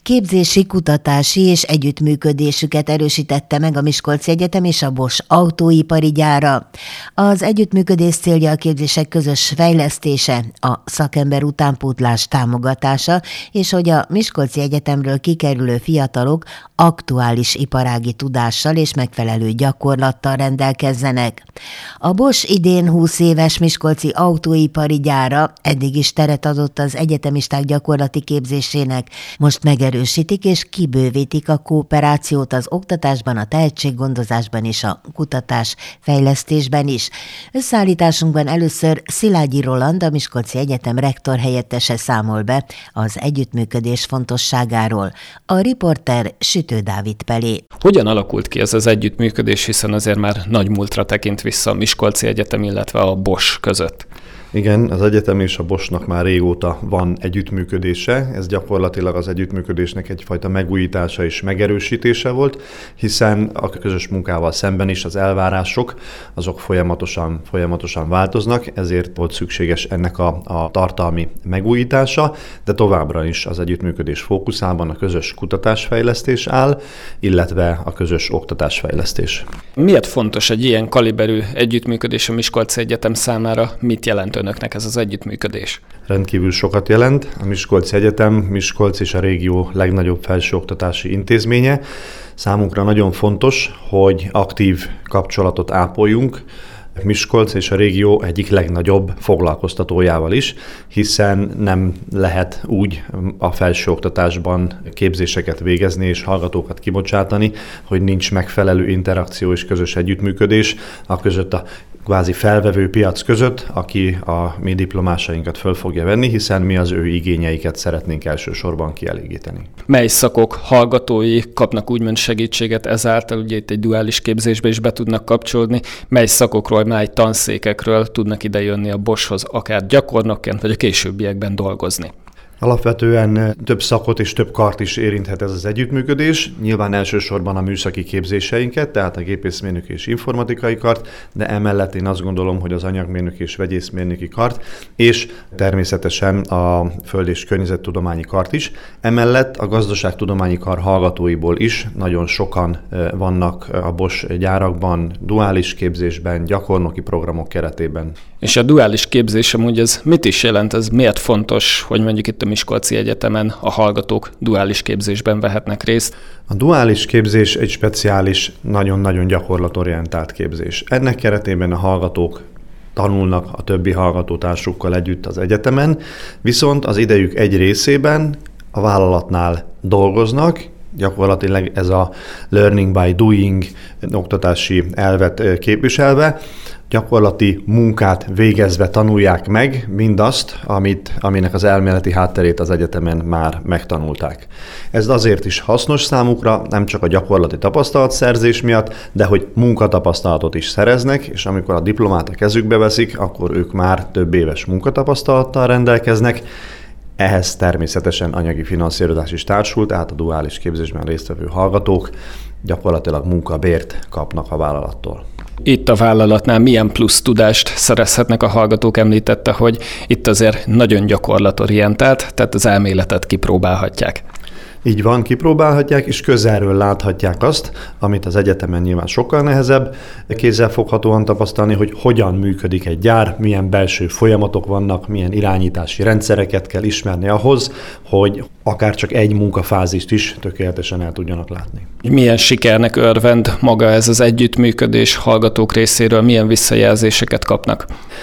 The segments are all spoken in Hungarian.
Képzési, kutatási és együttműködésüket erősítette meg a Miskolci Egyetem és a Bosch autóipari gyára. Az együttműködés célja a képzések közös fejlesztése, a szakember utánpótlás támogatása, és hogy a Miskolci Egyetemről kikerülő fiatalok aktuális iparági tudással és megfelelő gyakorlattal rendelkezzenek. A Bosch idén 20 éves miskolci autóipari gyára eddig is teret adott az egyetemisták gyakorlati képzésének, most megerősítik és kibővítik a kooperációt az oktatásban, a tehetséggondozásban és a kutatás fejlesztésben is. Összeállításunkban először Szilágyi Roland, a Miskolci Egyetem rektor helyettese számol be az együttműködés fontosságáról. A riporter Sütő Dávid Pelé. Hogyan alakult ki ez az együttműködés, hiszen azért már nagy múltra tekint vissza a Miskolci Egyetem, illetve a Bosch között? Igen, az egyetem és a Boschnak már régóta van együttműködése. Ez gyakorlatilag az együttműködésnek egyfajta megújítása és megerősítése volt, hiszen a közös munkával szemben is az elvárások azok folyamatosan változnak, ezért volt szükséges ennek a tartalmi megújítása, de továbbra is az együttműködés fókuszában a közös kutatásfejlesztés áll, illetve a közös oktatásfejlesztés. Miért fontos egy ilyen kaliberű együttműködés a Miskolci Egyetem számára? Mit jelent önöknek ez az együttműködés? Rendkívül sokat jelent. A Miskolci Egyetem, Miskolc és a régió legnagyobb felsőoktatási intézménye. Számunkra nagyon fontos, hogy aktív kapcsolatot ápoljunk Miskolc és a régió egyik legnagyobb foglalkoztatójával is, hiszen nem lehet úgy a felsőoktatásban képzéseket végezni és hallgatókat kibocsátani, hogy nincs megfelelő interakció és közös együttműködés a között a kvázi felvevő piac között, aki a mi diplomásainkat föl fogja venni, hiszen mi az ő igényeiket szeretnénk elsősorban kielégíteni. Mely szakok hallgatói kapnak úgymond segítséget ezáltal, ugye itt egy duális képzésbe is be tudnak kapcsolódni, mely szakokról, mely tanszékekről tudnak idejönni a Boschhoz, akár gyakornokként, vagy a későbbiekben dolgozni? Alapvetően több szakot és több kart is érinthet ez az együttműködés. Nyilván elsősorban a műszaki képzéseinket, tehát a gépészmérnöki és informatikai kart, de emellett én azt gondolom, hogy az anyagmérnöki és vegyészmérnöki kart, és természetesen a föld- és környezettudományi kart is. Emellett a gazdaságtudományi kar hallgatóiból is nagyon sokan vannak a Bosch gyárakban, duális képzésben, gyakornoki programok keretében. És a duális képzés amúgy ez mit is jelent, ez miért fontos, hogy mondjuk itt a Miskolci Egyetemen a hallgatók duális képzésben vehetnek részt? A duális képzés egy speciális, nagyon-nagyon gyakorlatorientált képzés. Ennek keretében a hallgatók tanulnak a többi hallgatótársukkal együtt az egyetemen, viszont az idejük egy részében a vállalatnál dolgoznak, gyakorlatilag ez a learning by doing oktatási elvet képviselve, gyakorlati munkát végezve tanulják meg mindazt, aminek az elméleti hátterét az egyetemen már megtanulták. Ez azért is hasznos számukra, nem csak a gyakorlati tapasztalatszerzés miatt, de hogy munkatapasztalatot is szereznek, és amikor a diplomát a kezükbe veszik, akkor ők már több éves munkatapasztalattal rendelkeznek. Ehhez természetesen anyagi finanszírozás is társul, tehát a duális képzésben résztvevő hallgatók gyakorlatilag munkabért kapnak a vállalattól. Itt a vállalatnál milyen plusz tudást szerezhetnek a hallgatók? Említette, hogy itt azért nagyon gyakorlatorientált, tehát az elméletet kipróbálhatják. Így van, kipróbálhatják, és közelről láthatják azt, amit az egyetemen nyilván sokkal nehezebb kézzelfoghatóan tapasztalni, hogy hogyan működik egy gyár, milyen belső folyamatok vannak, milyen irányítási rendszereket kell ismerni ahhoz, hogy akár csak egy munkafázist is tökéletesen el tudjanak látni. Milyen sikernek örvend maga ez az együttműködés hallgatók részéről, milyen visszajelzéseket kapnak?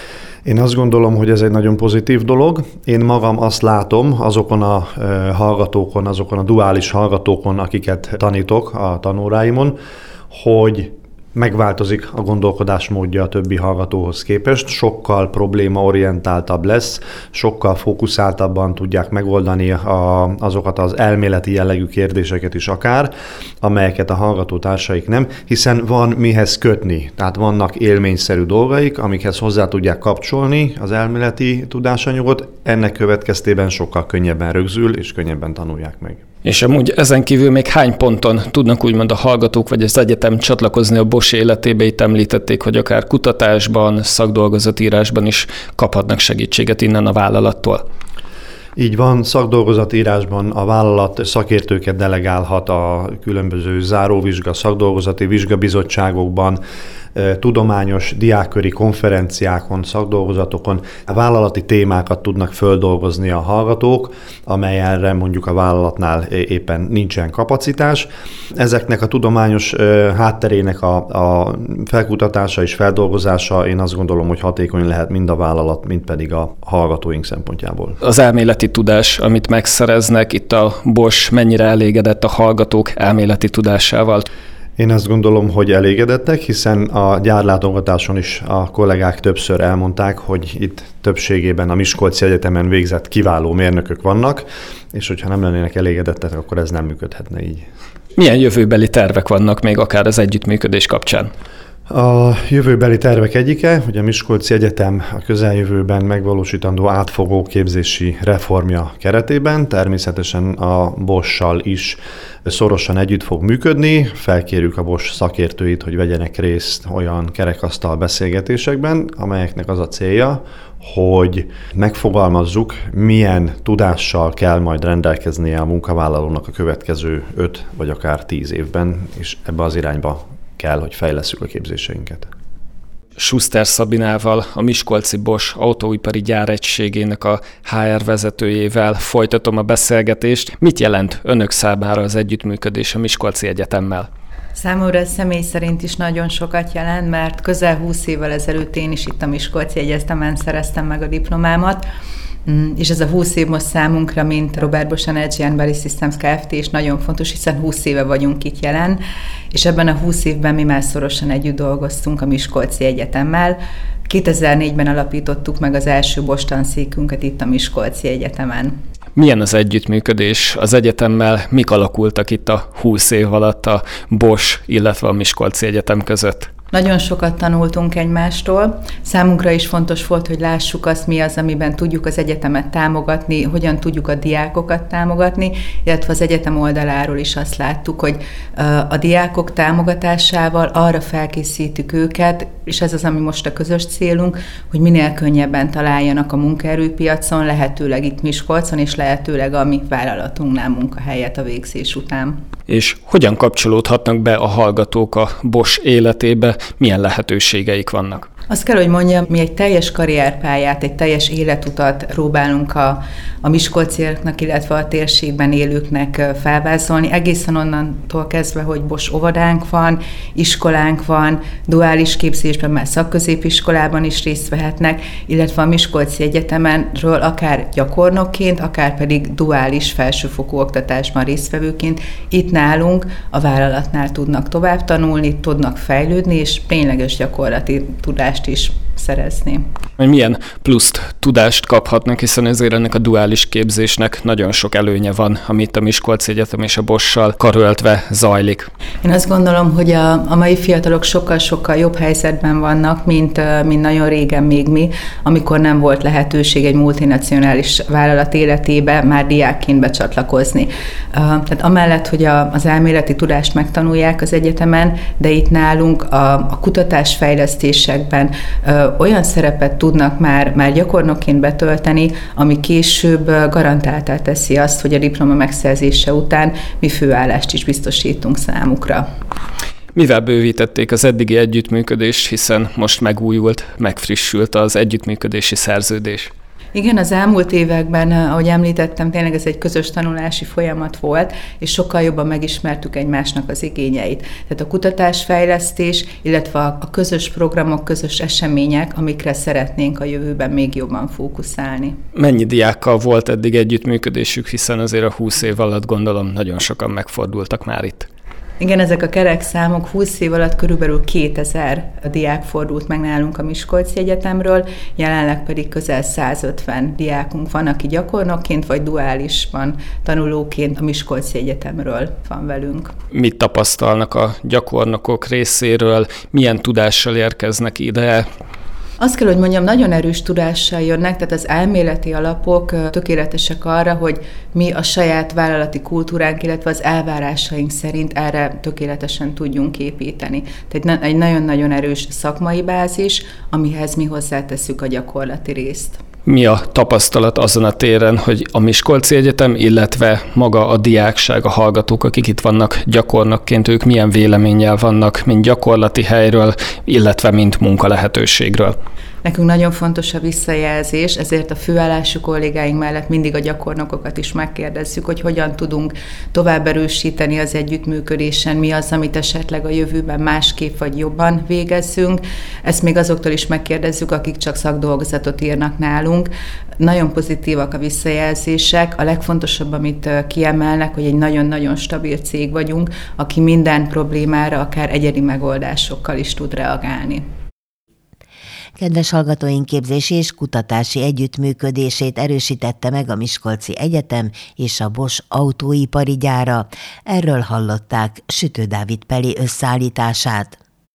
Én azt gondolom, hogy ez egy nagyon pozitív dolog. Én magam azt látom azokon a hallgatókon, azokon a duális hallgatókon, akiket tanítok a tanóráimon, hogy megváltozik a gondolkodásmódja a többi hallgatóhoz képest, sokkal problémaorientáltabb lesz, sokkal fókuszáltabban tudják megoldani azokat az elméleti jellegű kérdéseket is akár, amelyeket a hallgatótársaik nem, hiszen van mihez kötni, tehát vannak élményszerű dolgaik, amikhez hozzá tudják kapcsolni az elméleti tudásanyagot, ennek következtében sokkal könnyebben rögzül és könnyebben tanulják meg. És amúgy ezen kívül még hány ponton tudnak úgymond a hallgatók vagy az egyetem csatlakozni a Bosch életébe? Itt említették, hogy akár kutatásban, szakdolgozatírásban is kaphatnak segítséget innen a vállalattól. Így van, szakdolgozatírásban a vállalat szakértőket delegálhat a különböző záróvizsga, szakdolgozati vizsgabizottságokban, tudományos diákköri konferenciákon, szakdolgozatokon vállalati témákat tudnak földolgozni a hallgatók, amelyenre mondjuk a vállalatnál éppen nincsen kapacitás. Ezeknek a tudományos hátterének a felkutatása és feldolgozása én azt gondolom, hogy hatékony lehet mind a vállalat, mind pedig a hallgatóink szempontjából. Az elméleti tudás, amit megszereznek, itt a Bosch mennyire elégedett a hallgatók elméleti tudásával? Én azt gondolom, hogy elégedettek, hiszen a gyárlátogatáson is a kollégák többször elmondták, hogy itt többségében a Miskolci Egyetemen végzett kiváló mérnökök vannak, és hogyha nem lennének elégedettek, akkor ez nem működhetne így. Milyen jövőbeli tervek vannak még akár az együttműködés kapcsán? A jövőbeli tervek egyike, hogy a Miskolci Egyetem a közeljövőben megvalósítandó átfogó képzési reformja keretében természetesen a Bosch-sal is szorosan együtt fog működni. Felkérjük a Bosch szakértőit, hogy vegyenek részt olyan kerekasztal beszélgetésekben, amelyeknek az a célja, hogy megfogalmazzuk, milyen tudással kell majd rendelkeznie a munkavállalónak a következő 5 vagy akár 10 évben, és ebbe az irányba kell, hogy fejlesszük a képzéseinket. Schuster Szabinával, a Miskolci Bosch autóipari gyáregységének a HR vezetőjével folytatom a beszélgetést. Mit jelent önök számára az együttműködés a Miskolci Egyetemmel? Számomra személy szerint is nagyon sokat jelent, mert közel 20 évvel ezelőtt én is itt a Miskolci Egyetemen szereztem meg a diplomámat, és ez a 20 év most számunkra, mint Robert Bosch Energy and Bally Systems Kft. És nagyon fontos, hiszen 20 éve vagyunk itt jelen, és ebben a 20 évben mi már szorosan együtt dolgoztunk a Miskolci Egyetemmel. 2004-ben alapítottuk meg az első Bosch tanszékünket itt a Miskolci Egyetemen. Milyen az együttműködés az egyetemmel? Mik alakultak itt a 20 év alatt a Bosch, illetve a Miskolci Egyetem között? Nagyon sokat tanultunk egymástól. Számunkra is fontos volt, hogy lássuk azt, mi az, amiben tudjuk az egyetemet támogatni, hogyan tudjuk a diákokat támogatni, illetve az egyetem oldaláról is azt láttuk, hogy a diákok támogatásával arra felkészítjük őket, és ez az, ami most a közös célunk, hogy minél könnyebben találjanak a munkaerőpiacon, lehetőleg itt Miskolcon, és lehetőleg a mi vállalatunknál munkahelyet a végzés után. És hogyan kapcsolódhatnak be a hallgatók a Bosch életébe, milyen lehetőségeik vannak? Azt kell, hogy mondjam, mi egy teljes karrierpályát, egy teljes életutat próbálunk a miskolciaknak, illetve a térségben élőknek felvázolni. Egészen onnantól kezdve, hogy Bosch óvodánk van, iskolánk van, duális képzésben, már szakközépiskolában is részt vehetnek, illetve a Miskolci Egyetemenről akár gyakornokként, akár pedig duális felsőfokú oktatásban résztvevőként itt nálunk a vállalatnál tudnak tovább tanulni, tudnak fejlődni, és tényleges gyakorlati tudást is szerezni. Milyen pluszt, tudást kaphatnak, hiszen ezért ennek a duális képzésnek nagyon sok előnye van, amit a Miskolci Egyetem és a Bosch-sal karöltve zajlik. Én azt gondolom, hogy a mai fiatalok sokkal-sokkal jobb helyzetben vannak, mint nagyon régen még mi, amikor nem volt lehetőség egy multinacionális vállalat életébe már diákként becsatlakozni. Tehát amellett, hogy az elméleti tudást megtanulják az egyetemen, de itt nálunk a kutatásfejlesztésekben olyan szerepet tudnak már gyakornokként betölteni, ami később garantáltá teszi azt, hogy a diploma megszerzése után mi főállást is biztosítunk számukra. Mivel bővítették az eddigi együttműködést, hiszen most megújult, megfrissült az együttműködési szerződés? Igen, az elmúlt években, ahogy említettem, tényleg ez egy közös tanulási folyamat volt, és sokkal jobban megismertük egymásnak az igényeit. Tehát a kutatásfejlesztés, illetve a közös programok, közös események, amikre szeretnénk a jövőben még jobban fókuszálni. Mennyi diákkal volt eddig együttműködésük, hiszen azért a 20 év alatt gondolom nagyon sokan megfordultak már itt? Igen, ezek a kerek számok 20 év alatt körülbelül 2000 diák fordult meg nálunk a Miskolci Egyetemről, jelenleg pedig közel 150 diákunk van, aki gyakornokként vagy duálisban tanulóként a Miskolci Egyetemről van velünk. Mit tapasztalnak a gyakornokok részéről, milyen tudással érkeznek ide? Azt kell, hogy mondjam, nagyon erős tudással jönnek, tehát az elméleti alapok tökéletesek arra, hogy mi a saját vállalati kultúránk, illetve az elvárásaink szerint erre tökéletesen tudjunk építeni. Tehát egy nagyon-nagyon erős szakmai bázis, amihez mi hozzátesszük a gyakorlati részt. Mi a tapasztalat azon a téren, hogy a Miskolci Egyetem, illetve maga a diákság, a hallgatók, akik itt vannak gyakornokként, ők milyen véleménnyel vannak, mint gyakorlati helyről, illetve mint munkalehetőségről? Nekünk nagyon fontos a visszajelzés, ezért a főállású kollégáink mellett mindig a gyakornokokat is megkérdezzük, hogy hogyan tudunk tovább erősíteni az együttműködésen, mi az, amit esetleg a jövőben másképp vagy jobban végezzünk. Ezt még azoktól is megkérdezzük, akik csak szakdolgozatot írnak nálunk. Nagyon pozitívak a visszajelzések. A legfontosabb, amit kiemelnek, hogy egy nagyon-nagyon stabil cég vagyunk, aki minden problémára akár egyedi megoldásokkal is tud reagálni. Kedves hallgatóink, képzési és kutatási együttműködését erősítette meg a Miskolci Egyetem és a Bosch autóipari gyára. Erről hallották Sütő Dávid Peli összeállítását.